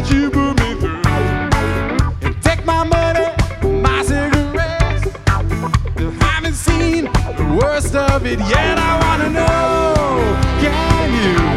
Won't you put me through? And take my money, my cigarettes. I haven't seen the worst of it yet. I wanna know, can you